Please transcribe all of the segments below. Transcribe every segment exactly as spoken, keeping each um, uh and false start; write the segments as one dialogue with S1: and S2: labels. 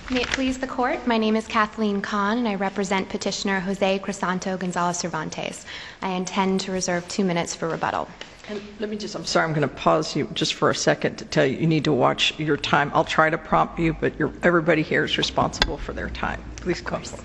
S1: May it please the Court, my name is Kathleen Kahn and I represent Petitioner Jose Crisanto Gonzalez Cervantes. I intend to reserve two minutes for rebuttal.
S2: And let me just, I'm sorry, I'm going to pause you just for a second to tell you you need to watch your time. I'll try to prompt you, but you're, everybody here is responsible for their time. Please come forward.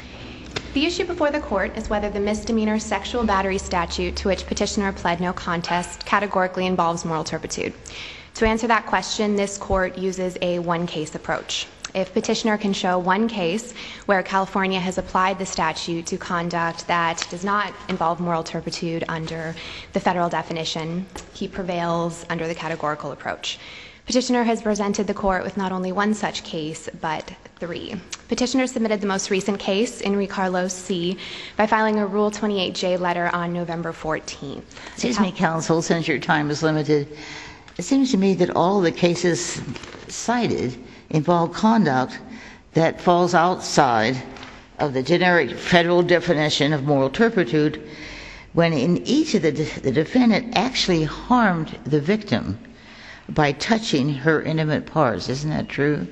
S1: The issue before the Court is whether the misdemeanor sexual battery statute to which Petitioner pled no contest categorically involves moral turpitude. To answer that question, this Court uses a one-case approach. If Petitioner can show one case where California has applied the statute to conduct that does not involve moral turpitude under the federal definition, he prevails under the categorical approach. Petitioner has presented the Court with not only one such case, but three. Petitioner submitted the most recent case, Enrique Carlos C., by filing a Rule twenty-eight J letter on November fourteenth.
S3: Excuse me, counsel, since your time is limited, it seems to me that all the cases cited involve conduct that falls outside of the generic federal definition of moral turpitude, when in each of the, de- the defendant actually harmed the victim by touching her intimate parts. Isn't that true?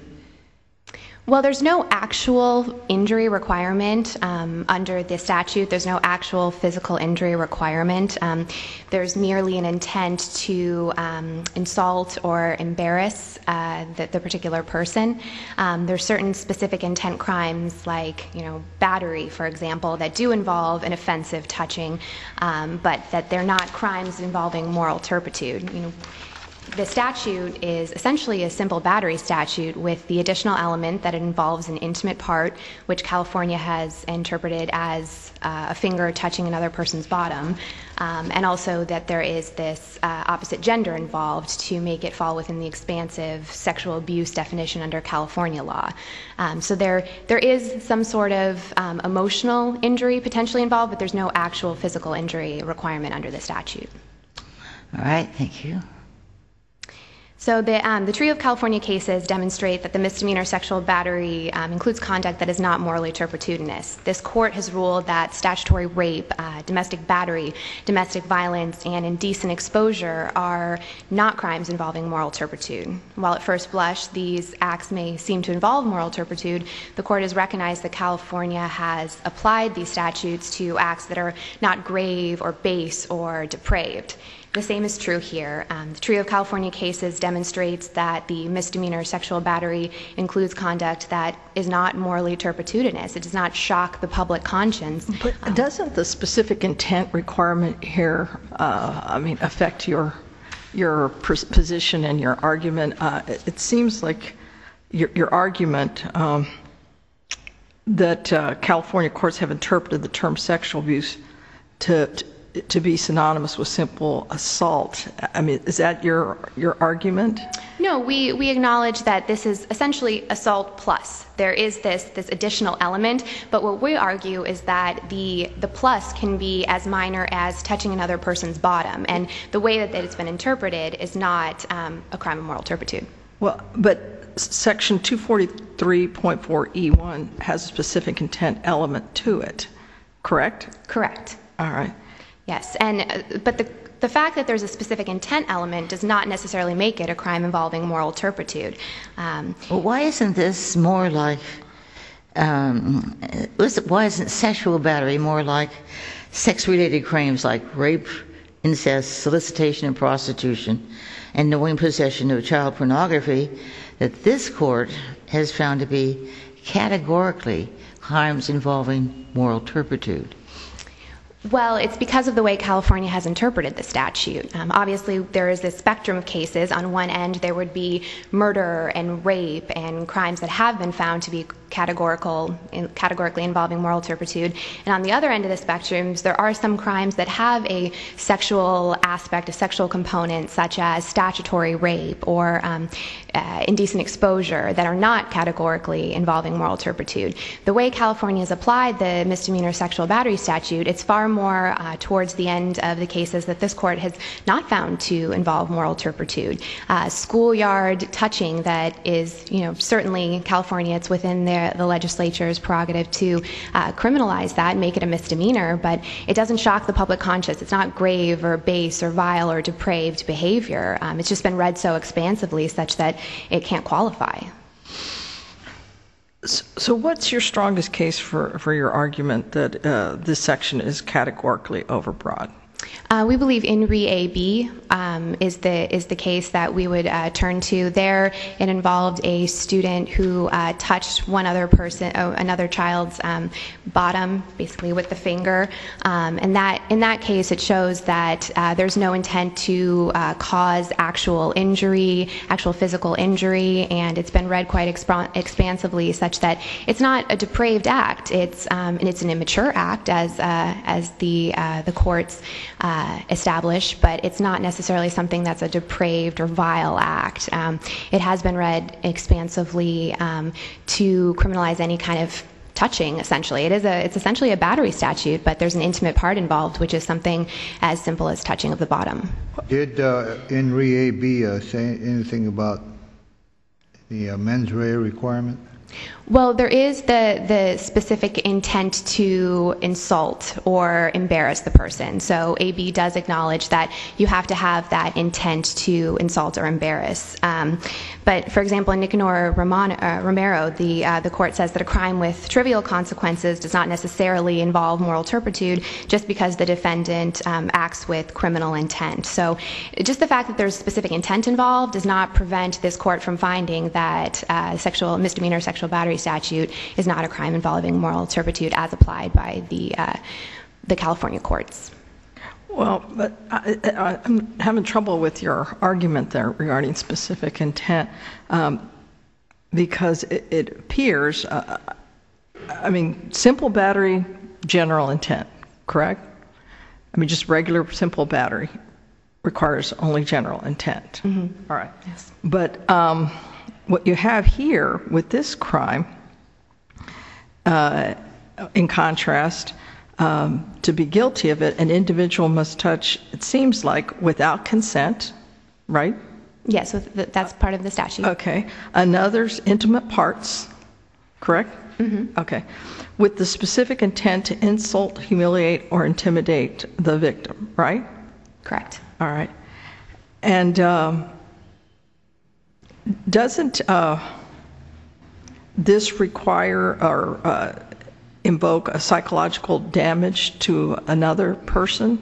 S1: Well, there's no actual injury requirement um, under the statute. There's no actual physical injury requirement. Um, there's merely an intent to um, insult or embarrass uh, the, the particular person. Um, there's certain specific intent crimes like, you know, battery, for example, that do involve an offensive touching, um, but that they're not crimes involving moral turpitude. You know, the statute is essentially a simple battery statute with the additional element that it involves an intimate part, which California has interpreted as uh, a finger touching another person's bottom, um, and also that there is this uh, opposite gender involved to make it fall within the expansive sexual abuse definition under California law. Um, so there, there is some sort of um, emotional injury potentially involved, but there's no actual physical injury requirement under the statute.
S3: All right, thank you.
S1: So the, um, the trio of California cases demonstrate that the misdemeanor sexual battery um, includes conduct that is not morally turpitudinous. This court has ruled that statutory rape, uh, domestic battery, domestic violence, and indecent exposure are not crimes involving moral turpitude. While at first blush these acts may seem to involve moral turpitude, the court has recognized that California has applied these statutes to acts that are not grave or base or depraved. The same is true here. Um, the trio of California cases demonstrates that the misdemeanor sexual battery includes conduct that is not morally turpitudinous. It does not shock the public conscience.
S2: But um, doesn't the specific intent requirement here, uh, I mean, affect your your position and your argument? Uh, it, it seems like your, your argument um, that uh, California courts have interpreted the term sexual abuse to, to to be synonymous with simple assault. I mean, is that your your argument?
S1: No, we, we acknowledge that this is essentially assault plus. There is this this additional element, but what we argue is that the the plus can be as minor as touching another person's bottom, and the way that, that it's been interpreted is not um, a crime of moral turpitude.
S2: Well, but Section two forty-three point four E one has a specific intent element to it, correct?
S1: Correct.
S2: All right.
S1: Yes, and uh, but the the fact that there's a specific intent element does not necessarily make it a crime involving moral turpitude. Um,
S3: well, why isn't this more like, um, why isn't sexual battery more like sex-related crimes like rape, incest, solicitation and prostitution, and knowing possession of child pornography that this court has found to be categorically crimes involving moral turpitude?
S1: Well, it's because of the way California has interpreted the statute. Um, obviously, there is this spectrum of cases. On one end, there would be murder and rape and crimes that have been found to be categorical, in, categorically involving moral turpitude. And on the other end of the spectrum, there are some crimes that have a sexual aspect, a sexual component, such as statutory rape or um, uh, indecent exposure, that are not categorically involving moral turpitude. The way California has applied the misdemeanor sexual battery statute, it's far more uh, towards the end of the cases that this court has not found to involve moral turpitude. Uh, schoolyard touching that is, you know, certainly California, it's within their, the legislature's prerogative to uh, criminalize that and make it a misdemeanor, but it doesn't shock the public conscience. It's not grave or base or vile or depraved behavior. Um, it's just been read so expansively such that it can't qualify.
S2: So what's your strongest case for, for your argument that uh, this section is categorically overbroad?
S1: Uh, we believe In Re A B um, is the is the case that we would uh, turn to. There, it involved a student who uh, touched one other person, oh, another child's um, bottom, basically with the finger, um, and that in that case, it shows that uh, there's no intent to uh, cause actual injury, actual physical injury, and it's been read quite exp- expansively, such that it's not a depraved act. It's um, and it's an immature act, as uh, as the uh, the courts Uh, established, but it's not necessarily something that's a depraved or vile act. Um, it has been read expansively um, to criminalize any kind of touching, essentially. It is a, it's essentially a battery statute, but there's an intimate part involved, which is something as simple as touching of the bottom.
S4: Did uh, In Re A B uh, say anything about the uh, mens rea requirement?
S1: Well, there is the, the specific intent to insult or embarrass the person. So A B does acknowledge that you have to have that intent to insult or embarrass. Um, but, for example, in Nicanor Romano, uh, Romero, the, uh, the court says that a crime with trivial consequences does not necessarily involve moral turpitude just because the defendant um, acts with criminal intent. So just the fact that there's specific intent involved does not prevent this court from finding that uh, sexual misdemeanor sexual battery statute is not a crime involving moral turpitude as applied by the uh, the California courts.
S2: Well, but I, I, I'm having trouble with your argument there regarding specific intent, um, because it, it appears, uh, I mean, simple battery, general intent, correct? I mean, just regular simple battery requires only general intent. Mm-hmm. All right.
S1: Yes.
S2: But um, what you have here with this crime, uh, in contrast, um, to be guilty of it, an individual must touch, it seems like, without consent, right?
S1: Yes, so th- that's part of the statute.
S2: Okay. Another's intimate parts, correct?
S1: Mm-hmm.
S2: Okay. With the specific intent to insult, humiliate, or intimidate the victim, right?
S1: Correct.
S2: All right. And um, doesn't uh, this require or uh, invoke a psychological damage to another person?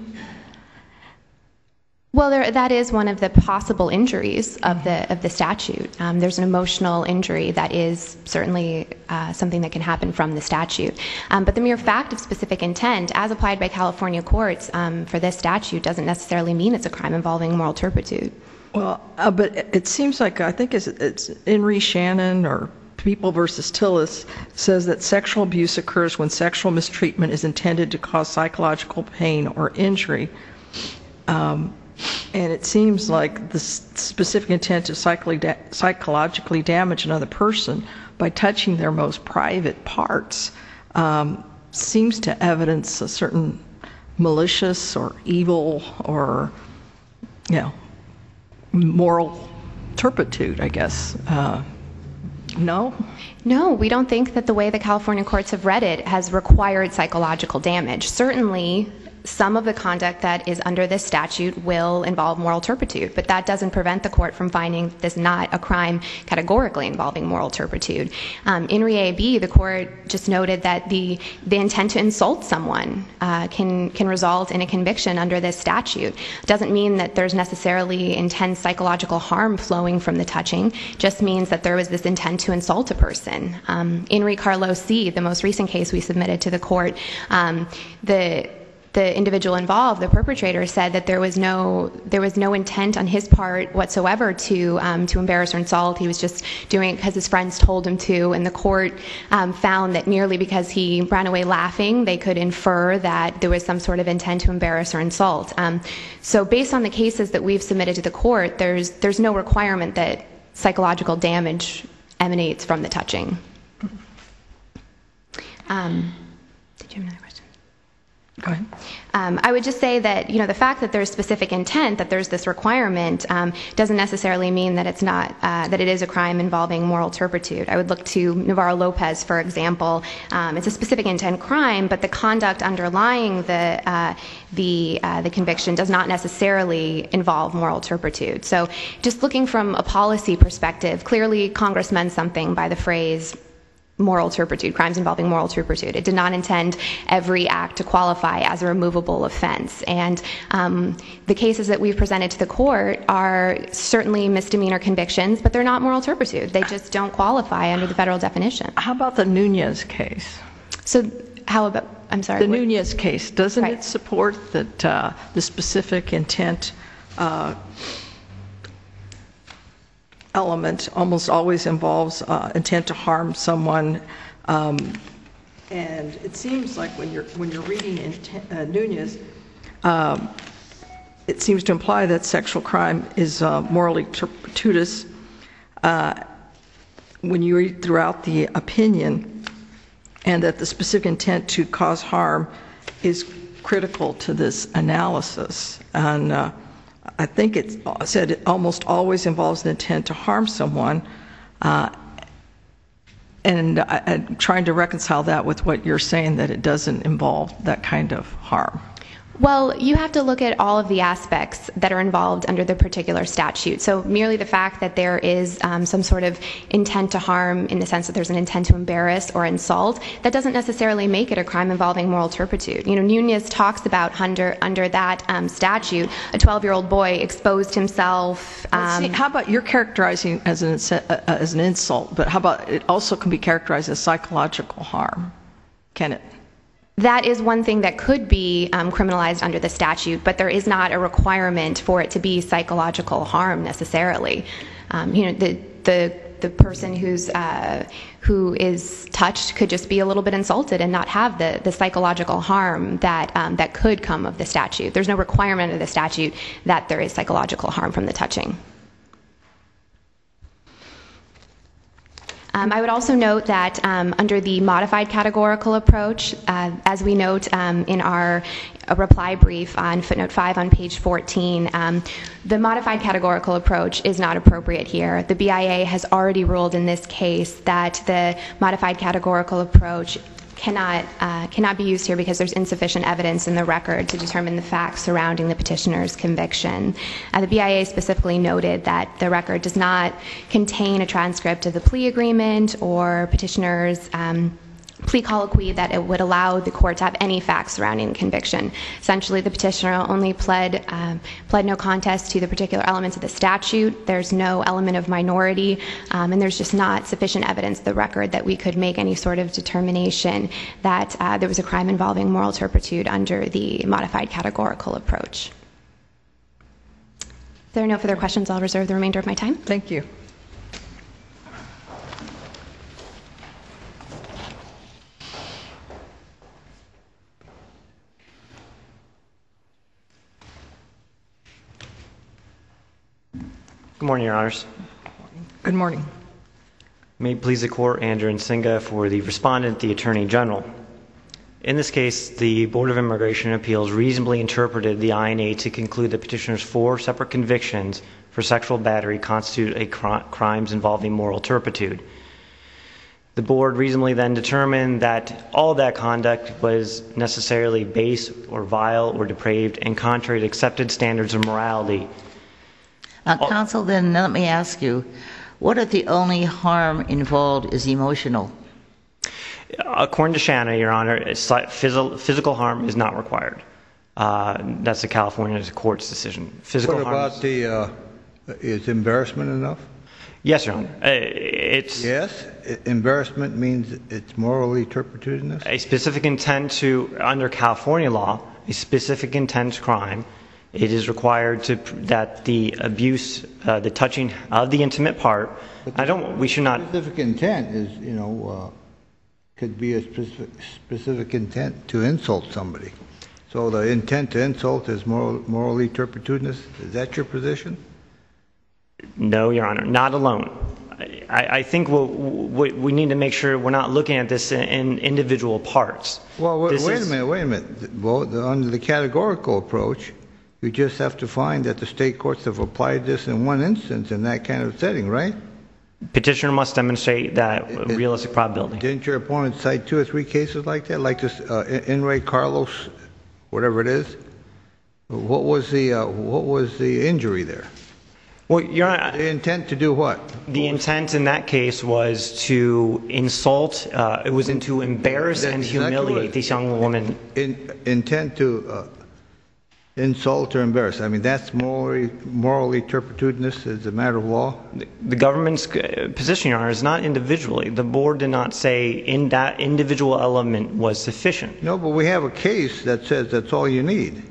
S1: Well, there, that is one of the possible injuries of the of the statute. Um, there's an emotional injury that is certainly uh, something that can happen from the statute. Um, but the mere fact of specific intent, as applied by California courts um, for this statute, doesn't necessarily mean it's a crime involving moral turpitude.
S2: Well, uh, but it seems like, I think it's, it's Henry Shannon or People versus Tillis says that sexual abuse occurs when sexual mistreatment is intended to cause psychological pain or injury. Um, and it seems like the specific intent to psychologically damage another person by touching their most private parts um, seems to evidence a certain malicious or evil or, you know, moral turpitude, I guess. Uh, no?
S1: No, we don't think that the way the California courts have read it has required psychological damage. Certainly, some of the conduct that is under this statute will involve moral turpitude, but that doesn't prevent the court from finding this not a crime categorically involving moral turpitude. Um, in Re A B, the court just noted that the the intent to insult someone uh, can can result in a conviction under this statute. It doesn't mean that there's necessarily intense psychological harm flowing from the touching. It just means that there was this intent to insult a person. Um, in Re Carlos C., the most recent case we submitted to the court, um, the The individual involved, the perpetrator, said that there was no there was no intent on his part whatsoever to um, to embarrass or insult. He was just doing it because his friends told him to, and the court um, found that merely because he ran away laughing, they could infer that there was some sort of intent to embarrass or insult. Um, so, based on the cases that we've submitted to the court, there's there's no requirement that psychological damage emanates from the touching. Um, did you have another question?
S2: Go ahead.
S1: Um, I would just say that, you know, the fact that there's specific intent, that there's this requirement, um, doesn't necessarily mean that it's not, uh, that it is a crime involving moral turpitude. I would look to Navarro Lopez, for example. Um, it's a specific intent crime, but the conduct underlying the uh, the uh, the conviction does not necessarily involve moral turpitude. So, just looking from a policy perspective, clearly Congress meant something by the phrase moral turpitude, crimes involving moral turpitude. It did not intend every act to qualify as a removable offense. And um, the cases that we've presented to the court are certainly misdemeanor convictions, but they're not moral turpitude. They just don't qualify under the federal definition.
S2: How about the Nunez case?
S1: So how about, I'm sorry.
S2: The
S1: what,
S2: Nunez case, doesn't
S1: right.
S2: it support that uh, the specific intent uh, element almost always involves uh, intent to harm someone, um, and it seems like when you're when you're reading intent, uh, Nunez, um, it seems to imply that sexual crime is uh, morally turpitudous. Uh, when you read throughout the opinion, and that the specific intent to cause harm is critical to this analysis, and uh, I think it said it almost always involves an intent to harm someone, uh, and I, I'm trying to reconcile that with what you're saying, that it doesn't involve that kind of harm.
S1: Well, you have to look at all of the aspects that are involved under the particular statute. So merely the fact that there is um, some sort of intent to harm in the sense that there's an intent to embarrass or insult, that doesn't necessarily make it a crime involving moral turpitude. You know, Nunez talks about under under that um, statute, a twelve-year-old boy exposed himself. Um,
S2: See, how about you're characterizing as an uh, as an insult, but how about it also can be characterized as psychological harm? Can it?
S1: That is one thing that could be um, criminalized under the statute, but there is not a requirement for it to be psychological harm necessarily. Um, you know, the the the person who's uh, who is touched could just be a little bit insulted and not have the the psychological harm that um, that could come of the statute. There's no requirement of the statute that there is psychological harm from the touching. Um, I would also note that um, under the modified categorical approach, uh, as we note um, in our uh, reply brief on footnote five on page fourteen, um, the modified categorical approach is not appropriate here. The B I A has already ruled in this case that the modified categorical approach cannot uh, cannot be used here because there's insufficient evidence in the record to determine the facts surrounding the petitioner's conviction. Uh, the B I A specifically noted that the record does not contain a transcript of the plea agreement or petitioner's um, plea colloquy that it would allow the court to have any facts surrounding the conviction. Essentially, the petitioner only pled um, pled no contest to the particular elements of the statute. There's no element of minority, um, and there's just not sufficient evidence in the record that we could make any sort of determination that uh, there was a crime involving moral turpitude under the modified categorical approach. If there are no further questions, I'll reserve the remainder of my time.
S2: Thank you.
S5: Good morning, Your Honors.
S2: Good morning.
S5: May it please the Court, Andrew Nsinga for the respondent, the Attorney General. In this case, the Board of Immigration and Appeals reasonably interpreted the I N A to conclude that petitioner's four separate convictions for sexual battery constitute a cr- crimes involving moral turpitude. The Board reasonably then determined that all of that conduct was necessarily base or vile or depraved and contrary to accepted standards of morality.
S3: Uh, counsel, then let me ask you, what if the only harm involved is emotional?
S5: According to Shanna, Your Honor, physical harm is not required. Uh, that's the California court's decision. Physical
S4: what
S5: harm
S4: about
S5: is,
S4: the, uh, is embarrassment enough?
S5: Yes, Your Honor. Uh, it's
S4: Yes? Embarrassment means it's morally turpitudinous?
S5: a specific intent to, under California law, a specific intent crime. It is required to that the abuse, uh, the touching of the intimate part. I don't. We should not.
S4: Specific intent is, you know, uh, could be a specific, specific intent to insult somebody. So the intent to insult is moral, morally turpitudinous. Is that your position?
S5: No, Your Honor, not alone. I, I think we'll, we we need to make sure we're not looking at this in, in individual parts.
S4: Well, wait,
S5: This
S4: wait
S5: is-
S4: a minute. Wait a minute. Well, the, under the categorical approach, you just have to find that the state courts have applied this in one instance in that kind of setting, right?
S5: Petitioner must demonstrate that
S4: It-
S5: realistic probability.
S4: Didn't your opponent cite two or three cases like that, like this uh, In re Carlos, whatever it is? What was the uh, what was the injury there?
S5: Well, Your Honor,
S4: The intent to do what?
S5: the intent in that case was to insult, uh, it was in to embarrass
S4: That's
S5: and
S4: exactly
S5: humiliate
S4: what-
S5: this young woman.
S4: In, intent to uh, insult or embarrass. I mean, that's morally, morally turpitudinous as a matter of law?
S5: The government's uh, position, Your Honor, is not individually. The board did not say in that individual element was sufficient.
S4: No, but we have a case that says that's all you need.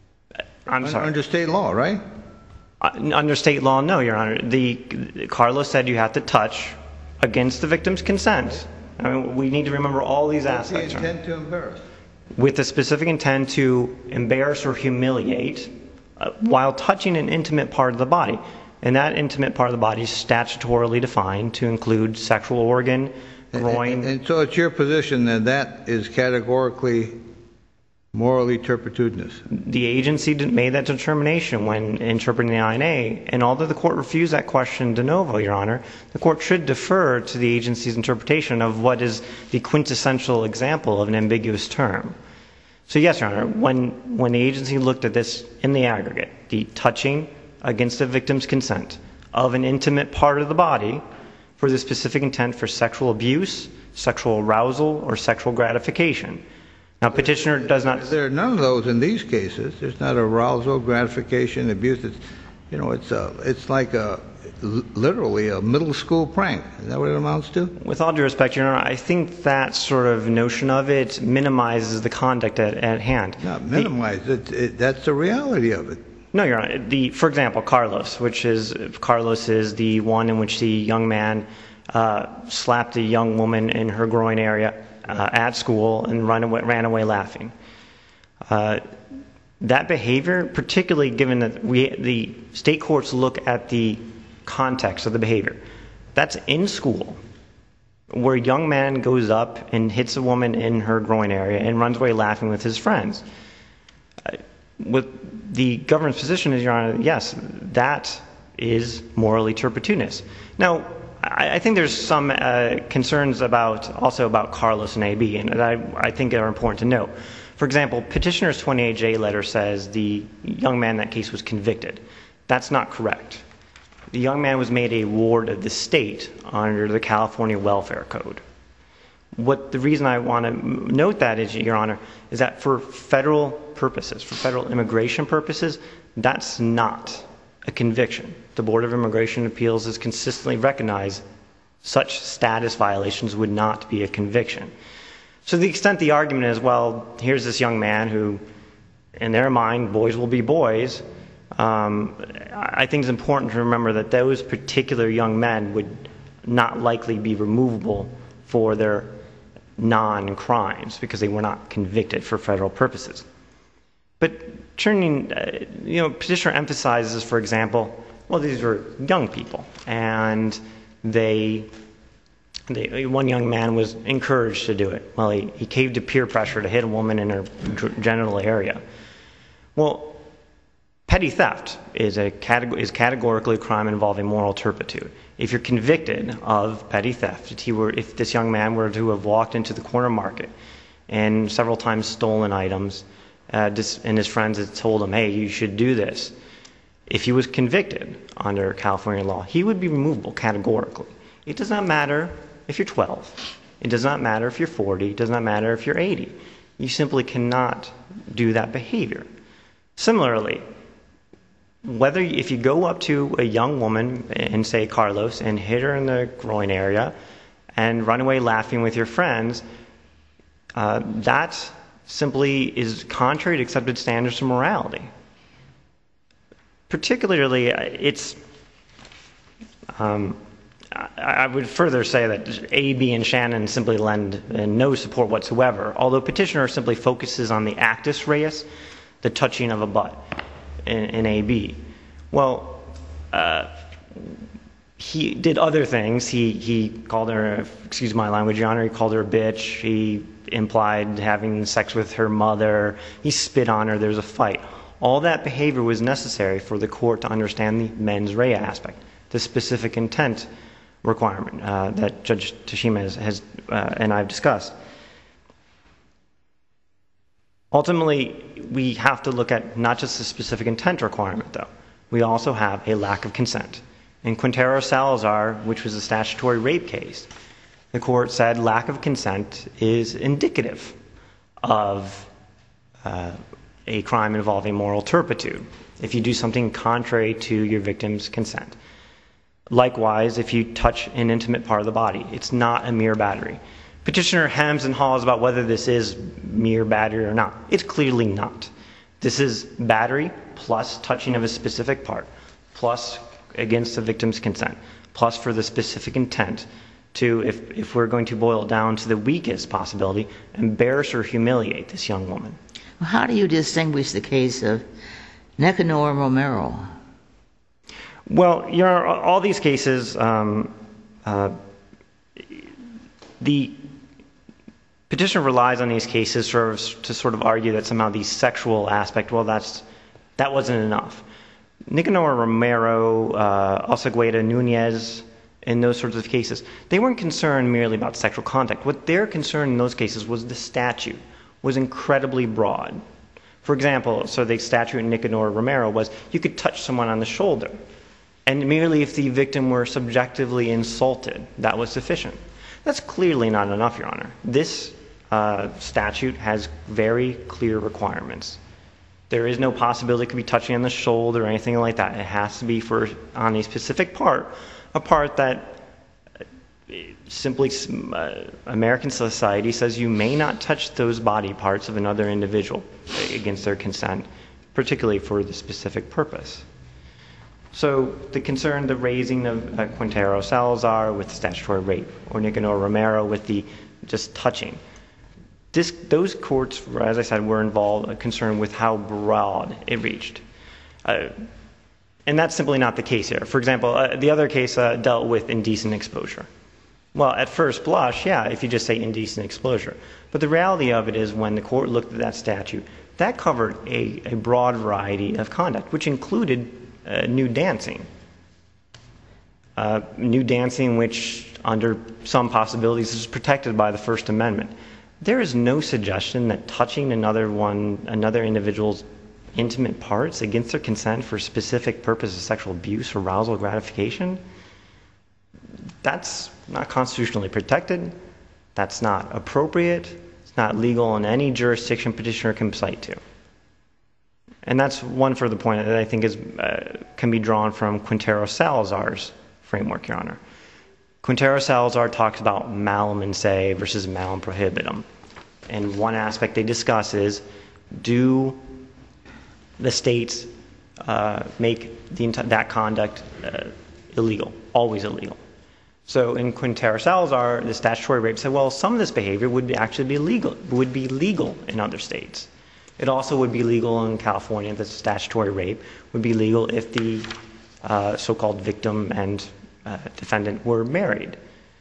S5: I'm sorry.
S4: Under state law, right?
S5: Uh, Under state law, no, Your Honor. The Carlos said you have to touch against the victim's consent. I mean, we need to remember all these
S4: What's the
S5: aspects, Your Honor.
S4: intent to embarrass?
S5: With the specific intent to embarrass or humiliate uh, while touching an intimate part of the body. And that intimate part of the body is statutorily defined to include sexual organ, groin.
S4: And, and so it's your position that that is categorically morally turpitudinous?
S5: The agency did- made that determination when interpreting the I N A, and although the court refused that question de novo, Your Honor, the court should defer to the agency's interpretation of what is the quintessential example of an ambiguous term. So yes, Your Honor, when, when the agency looked at this in the aggregate, the touching against the victim's consent of an intimate part of the body for the specific intent for sexual abuse, sexual arousal, or sexual gratification. Now, petitioner does not...
S4: There are none of those in these cases. There's not arousal, gratification, abuse. It's, you know, it's a, it's like a, literally a middle school prank. Is that what it amounts to?
S5: With all due respect, Your Honor, I think that sort of notion of it minimizes the conduct at, at hand.
S4: Not minimize it, it. That's the reality of it.
S5: No, Your Honor. The, for example, Carlos, which is Carlos is the one in which the young man uh, slapped a young woman in her groin area uh, at school and run away, ran away laughing. Uh, that behavior, particularly given that we, the state courts look at the context of the behavior, that's in school, where a young man goes up and hits a woman in her groin area and runs away laughing with his friends. Uh, with the government's position is, Your Honor, yes, that is morally turpitudinous. Now, I, I think there's some uh, concerns about also about Carlos and A B, and I, I think are important to note. For example, petitioner's twenty-eight J letter says the young man in that case was convicted. That's not correct. The young man was made a ward of the state under the California Welfare Code. What the reason I want to note that is, Your Honor, is that for federal purposes, for federal immigration purposes, that's not a conviction. The Board of Immigration Appeals has consistently recognized such status violations would not be a conviction. So to the extent the argument is, well, here's this young man who, in their mind, boys will be boys, um, I think it's important to remember that those particular young men would not likely be removable for their non-crimes because they were not convicted for federal purposes. But turning, uh, you know, petitioner emphasizes, for example, well, these were young people, and they, they one young man was encouraged to do it. Well, he, he caved to peer pressure to hit a woman in her genital area. Well, petty theft is a categor- is categorically a crime involving moral turpitude. If you're convicted of petty theft, if, he were, if this young man were to have walked into the corner market and several times stolen items, uh, dis- and his friends had told him, hey, you should do this, if he was convicted under California law, he would be removable categorically. It does not matter if you're twelve. It does not matter if you're forty. It does not matter if you're eighty. You simply cannot do that behavior. Similarly, whether if you go up to a young woman and say Carlos and hit her in the groin area and run away laughing with your friends, uh, that simply is contrary to accepted standards of morality. Particularly, it's, um, I, I would further say that A, B, and Shannon simply lend uh, no support whatsoever, although petitioner simply focuses on the actus reus, the touching of a butt in, in A B. Well, uh, he did other things. He he called her, excuse my language, Your Honor, he called her a bitch. He implied having sex with her mother. He spit on her. There was a fight. All that behavior was necessary for the court to understand the mens rea aspect, the specific intent requirement uh, that Judge Tashima has, has uh, and I've discussed. Ultimately, we have to look at not just the specific intent requirement, though. we also have a lack of consent. In Quintero Salazar, which was a statutory rape case, the court said lack of consent is indicative of uh, a crime involving moral turpitude if you do something contrary to your victim's consent. Likewise, if you touch an intimate part of the body, it's not a mere battery. Petitioner hems and haws about whether this is mere battery or not. It's clearly not. This is battery plus touching of a specific part, plus against the victim's consent, plus for the specific intent to, if, if we're going to boil it down to the weakest possibility, embarrass or humiliate this young woman.
S3: How do you distinguish the case of Nicanor Romero?
S5: Well, you know, all these cases, um, uh, the petitioner relies on these cases sort of, to sort of argue that somehow the sexual aspect, well, that's that wasn't enough. Nicanor Romero, uh, Alcegueda, Nunez, in those sorts of cases, they weren't concerned merely about sexual contact. What their concern in those cases was the statute was incredibly broad. For example, so the statute in Nicanor Romero was you could touch someone on the shoulder, and merely if the victim were subjectively insulted, that was sufficient. That's clearly not enough, Your Honor. This uh, statute has very clear requirements. There is no possibility it could be touching on the shoulder or anything like that. It has to be for on a specific part, a part that simply uh, American society says you may not touch those body parts of another individual against their consent, particularly for the specific purpose. So the concern, the raising of uh, Quintero Salazar with statutory rape, or Nicanor Romero with the just touching. This, those courts, as I said, were involved, uh, concerned with how broad it reached. Uh, and that's simply not the case here. For example, uh, the other case uh, dealt with indecent exposure. Well, at first blush, yeah, if you just say indecent exposure. But the reality of it is when the court looked at that statute, that covered a, a broad variety of conduct, which included uh, nude dancing. Uh, nude dancing, which under some possibilities is protected by the First Amendment. There is no suggestion that touching another one, another individual's intimate parts against their consent for a specific purpose of sexual abuse, arousal, gratification, that's not constitutionally protected. That's not appropriate. It's not legal in any jurisdiction petitioner can cite to. And that's one further point that I think is uh, can be drawn from Quintero Salazar's framework, Your Honor. Quintero Salazar talks about malum in se versus malum prohibitum. And one aspect they discuss is, do the states uh, make the, that conduct uh, illegal, always illegal? So in Quintero Salazar, the statutory rape said, well, some of this behavior would be actually be legal, would be legal in other states. It also would be legal in California. The statutory rape would be legal if the uh, so-called victim and uh, defendant were married.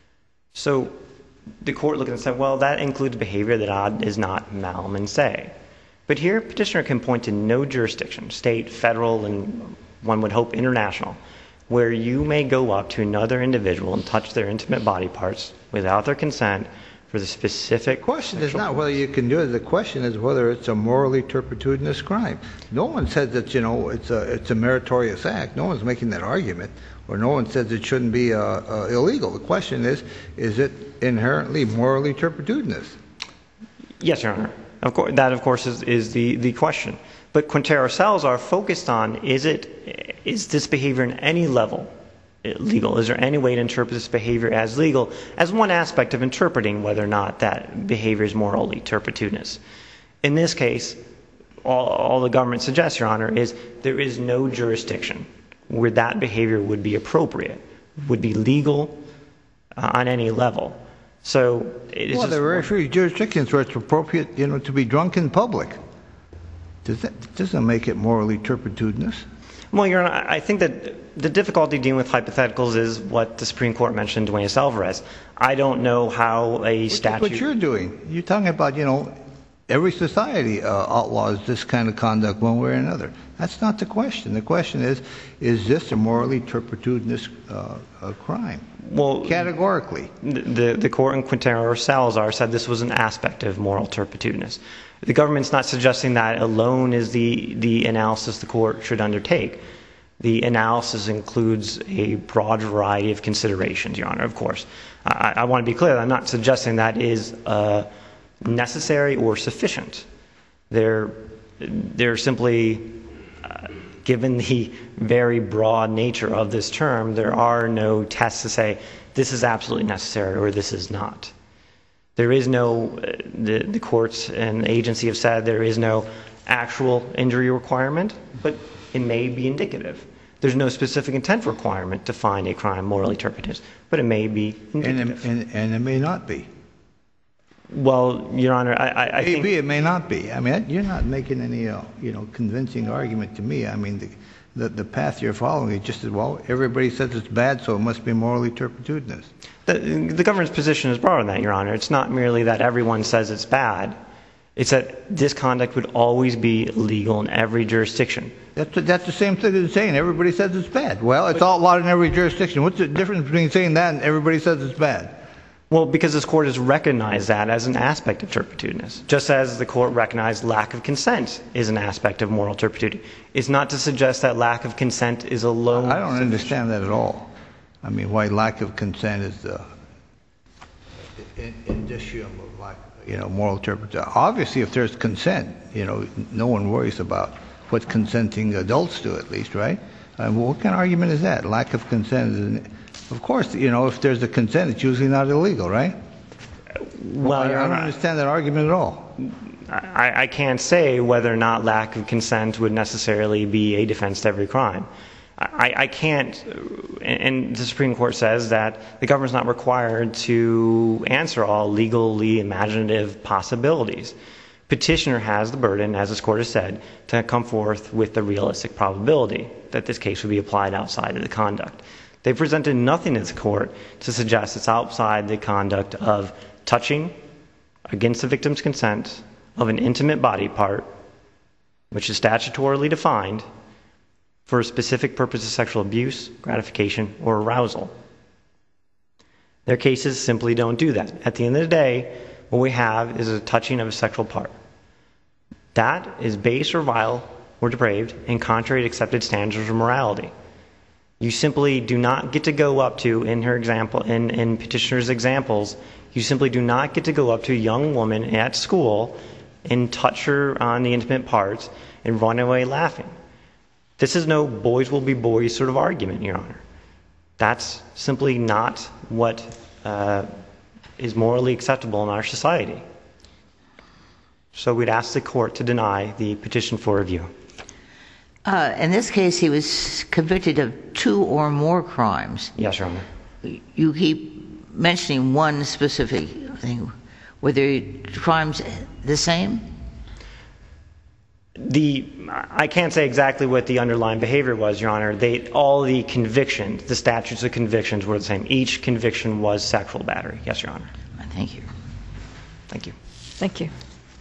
S5: So the court looked and said, well, that includes behavior that is not malum in se. But here, petitioner can point to no jurisdiction, state, federal, and one would hope international, where you may go up to another individual and touch their intimate body parts without their consent for the specific...
S4: The question is not whether you can do it. The question is whether it's a morally turpitudinous crime. No one says that, you know, it's a, it's a meritorious act. No one's making that argument. Or no one says it shouldn't be uh, uh, illegal. The question is, is it inherently morally turpitudinous?
S5: Yes, Your Honor. Of course, that, of course, is, is the, the question. But Quintero Salazar focused on, is it, is this behavior in any level legal? Is there any way to interpret this behavior as legal, as one aspect of interpreting whether or not that behavior is morally turpitudinous? In this case, all, all the government suggests, Your Honor, is there is no jurisdiction where that behavior would be appropriate, would be legal uh, on any level. So it is
S4: well, there are very few jurisdictions where it's appropriate, you know, to be drunk in public. Does that doesn't make it morally turpitudinous?
S5: Well, Your Honor, I think that the difficulty dealing with hypotheticals is what the Supreme Court mentioned, Duenas Alvarez. I don't know how a statute...
S4: What you're doing, you're talking about, you know, every society uh, outlaws this kind of conduct one way or another. That's not the question. The question is, is this a morally turpitudinous uh, uh, crime?
S5: Well,
S4: categorically.
S5: The, the court in Quintero Salazar said this was an aspect of moral turpitudinous. The government's not suggesting that alone is the, the analysis the court should undertake. The analysis includes a broad variety of considerations, Your Honor, of course. I, I want to be clear, I'm not suggesting that is uh, necessary or sufficient. They're, they're simply, uh, given the very broad nature of this term, there are no tests to say this is absolutely necessary or this is not. There is no, uh, the, the courts and the agency have said there is no actual injury requirement, but it may be indicative. There's no specific intent requirement to find a crime morally turpitous, but it may be indicative.
S4: And, and, and it may not be.
S5: Well, Your Honor, I, I, I
S4: Maybe
S5: think...
S4: it may not be. I mean, you're not making any, uh, you know, convincing argument to me. I mean, the, the, the path you're following is just as, well, everybody says it's bad, so it must be morally turpitudinous.
S5: The, the government's position is broader than that, Your Honor. It's not merely that everyone says it's bad. It's that this conduct would always be illegal in every jurisdiction.
S4: That's, that's the same thing as saying everybody says it's bad. Well, it's outlawed in every jurisdiction. What's the difference between saying that and everybody says it's bad?
S5: Well, because this court has recognized that as an aspect of turpitudinous, just as the court recognized lack of consent is an aspect of moral turpitude. It's not to suggest that lack of consent is alone.
S4: I don't understand that at all. I mean, why lack of consent is the indicium of lack, you know, moral turpitude. Obviously, if there's consent, you know, no one worries about what consenting adults do, at least, right? Um, well, what kind of argument is that? Lack of consent is an, of course, you know, if there's a consent, it's usually not illegal, right?
S5: Well,
S4: I, I don't understand that argument at all.
S5: I, I can't say whether or not lack of consent would necessarily be a defense to every crime. I, I can't, and the Supreme Court says that the government's not required to answer all legally imaginative possibilities. Petitioner has the burden, as this court has said, to come forth with the realistic probability that this case would be applied outside of the conduct. They presented nothing to this court to suggest it's outside the conduct of touching against the victim's consent of an intimate body part, which is statutorily defined, for a specific purpose of sexual abuse, gratification, or arousal. Their cases simply don't do that. At the end of the day, what we have is a touching of a sexual part. That is base or vile or depraved and contrary to accepted standards of morality. You simply do not get to go up to, in her example, in, in petitioner's examples, you simply do not get to go up to a young woman at school and touch her on the intimate parts and run away laughing. This is no boys will be boys sort of argument, Your Honor. That's simply not what uh, is morally acceptable in our society. So we'd ask the court to deny the petition for review.
S3: Uh, in this case, he was convicted of two or more crimes.
S5: Yes, Your Honor.
S3: You keep mentioning one specific thing. Were the crimes the same?
S5: The I can't say exactly what the underlying behavior was, Your Honor. They all the convictions, the statutes of convictions were the same. Each conviction was sexual battery. Yes, Your Honor.
S3: Thank you.
S5: Thank you.
S2: Thank you.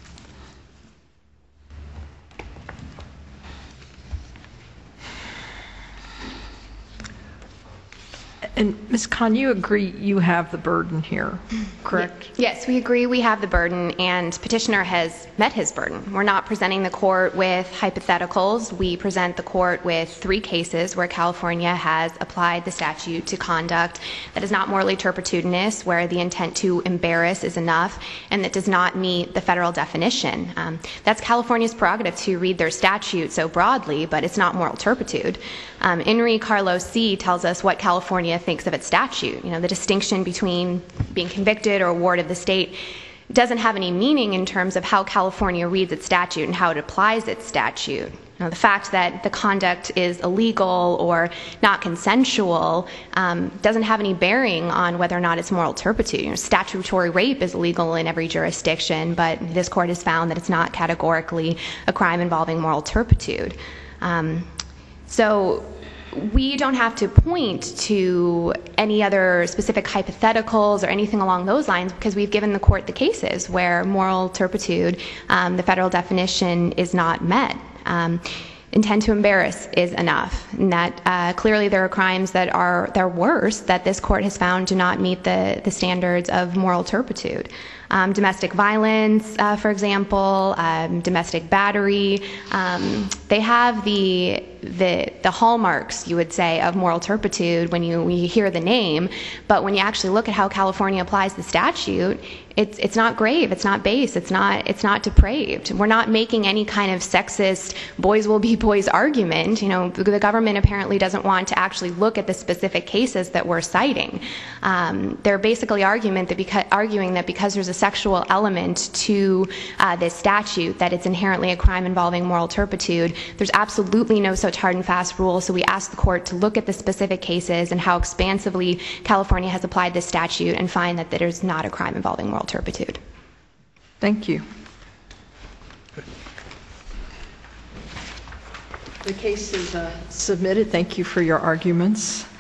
S2: And Miz Khan, you agree you have the burden here, correct?
S1: Yes, we agree we have the burden, and petitioner has met his burden. We're not presenting the court with hypotheticals. We present the court with three cases where California has applied the statute to conduct that is not morally turpitudinous, where the intent to embarrass is enough, and that does not meet the federal definition. Um, that's California's prerogative to read their statute so broadly, but it's not moral turpitude. Um, Enrique Carlos C. tells us what California thinks of its statute. You know, the distinction between being convicted or a ward of the state doesn't have any meaning in terms of how California reads its statute and how it applies its statute. You know, the fact that the conduct is illegal or not consensual um, doesn't have any bearing on whether or not it's moral turpitude. You know, statutory rape is illegal in every jurisdiction, but this court has found that it's not categorically a crime involving moral turpitude. Um, so we don't have to point to any other specific hypotheticals or anything along those lines because we've given the court the cases where moral turpitude, um, the federal definition, is not met. Um, intent to embarrass is enough. And that uh, clearly there are crimes that are they're worse that this court has found do not meet the, the standards of moral turpitude. Um, domestic violence, uh, for example, um, domestic battery, um, they have the the the hallmarks, you would say, of moral turpitude when you, when you hear the name, but when you actually look at how California applies the statute, it's it's not grave, it's not base, it's not it's not depraved. We're not making any kind of sexist boys will be boys argument. You know, the government apparently doesn't want to actually look at the specific cases that we're citing. Um, they're basically argument that because, arguing that because there's a sexual element to uh, this statute, that it's inherently a crime involving moral turpitude. There's absolutely no such hard and fast rule, so we ask the court to look at the specific cases and how expansively California has applied this statute and find that there's not a crime involving moral turpitude.
S2: Thank you. The case is uh, submitted. Thank you for your arguments.